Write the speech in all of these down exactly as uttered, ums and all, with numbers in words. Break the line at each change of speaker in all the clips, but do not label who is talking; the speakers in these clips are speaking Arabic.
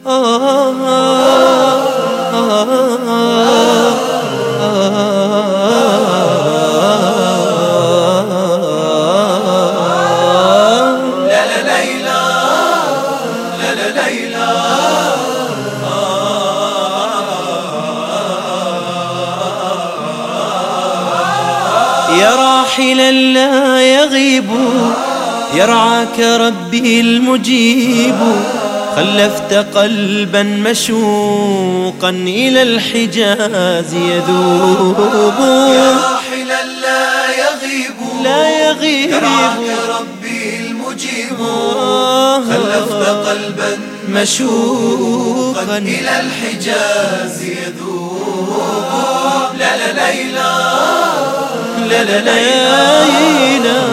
يا راحلا لا يغيب يرعاك ربي المجيب، خلفت قلبا مشوقا إلى الحجاز يذوب.
يا راحلا لا يغيب
لا يغيب
يرعاك ربي المجيب، خلفت قلبا مشوقا إلى الحجاز يذوب. لا لا ليلى لا لا ليلى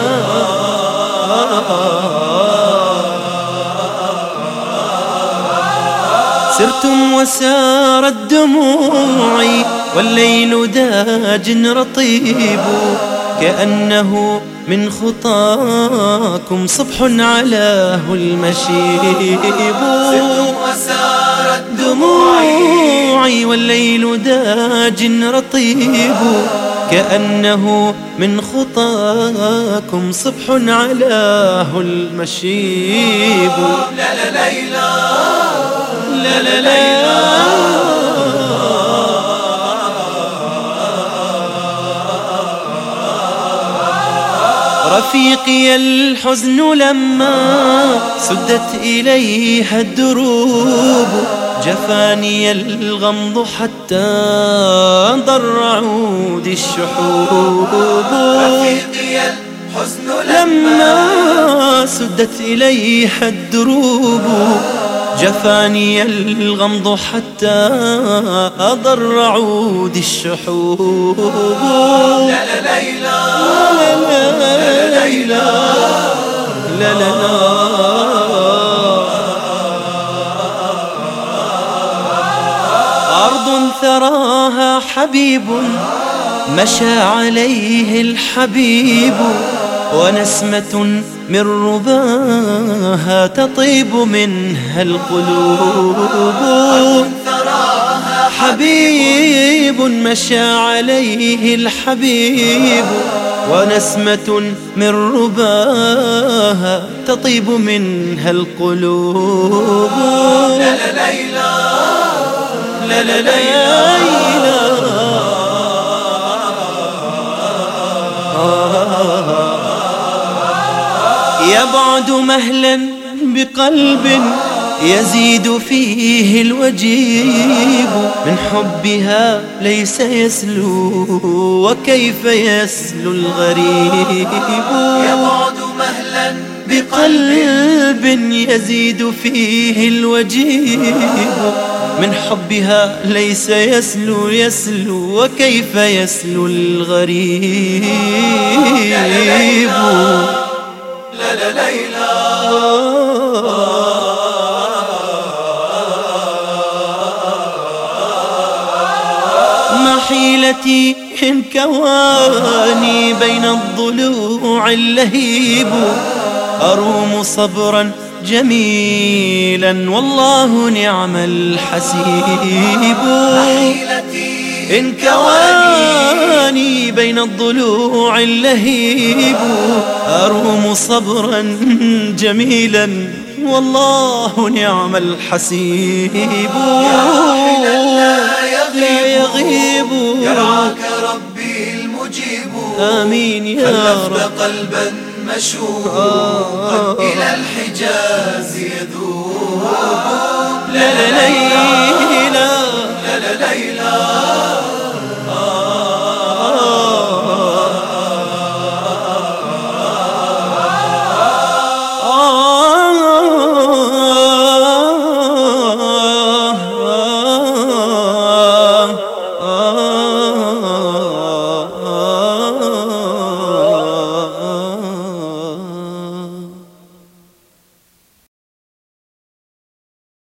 سرتم وسارت دموعي والليل داج رطيب، كأنه من خطاكم صبح علاه المشيب.
سرتم وسارت
دموعي والليل داج رطيب، كأنه من خطاكم صبح علاه المشيب.
لا لا ليلى
لا لا ليلى رفيقي الحزن لما سدت إليها الدروب، جفاني الغمض حتى ضر عودي الشحوب.
رفيقي الحزن
لما سدت إليها الدروب، جفاني الغمض حتى ضر عودي الشحوب.
لا لا ليلى
لا ليلى لا لا أرض ثراها حبيب مشى عليه الحبيب، ونسمة من رباها تطيب منها القلوب. حبيب مشى عليه الحبيب، ونسمة من رباها تطيب منها القلوب.
لا لا ليلى
لا لا ليلى يبعد مهلا بقلب يزيد فيه الوجيب، من حبها ليس يسلو وكيف يسلو الغريب.
يبعد مهلا
بقلب يزيد فيه الوجيب، من حبها ليس يسلو يسلو وكيف يسلو الغريب.
لا لا ليلى
ما حيلتي إن كواني بين الضلوع اللهيب، أروم صبرا جميلا والله نعم الحسيب. إن كواني بين الضلوع اللهيب، أروم صبرا جميلا والله نعم الحسيب. لا يغيب
يرعاك ربي المجيب،
آمين يا رب.
خلفت قلبا مشوقا إلى الحجاز يذوب.
لا لا ليلى
لا لا ليلى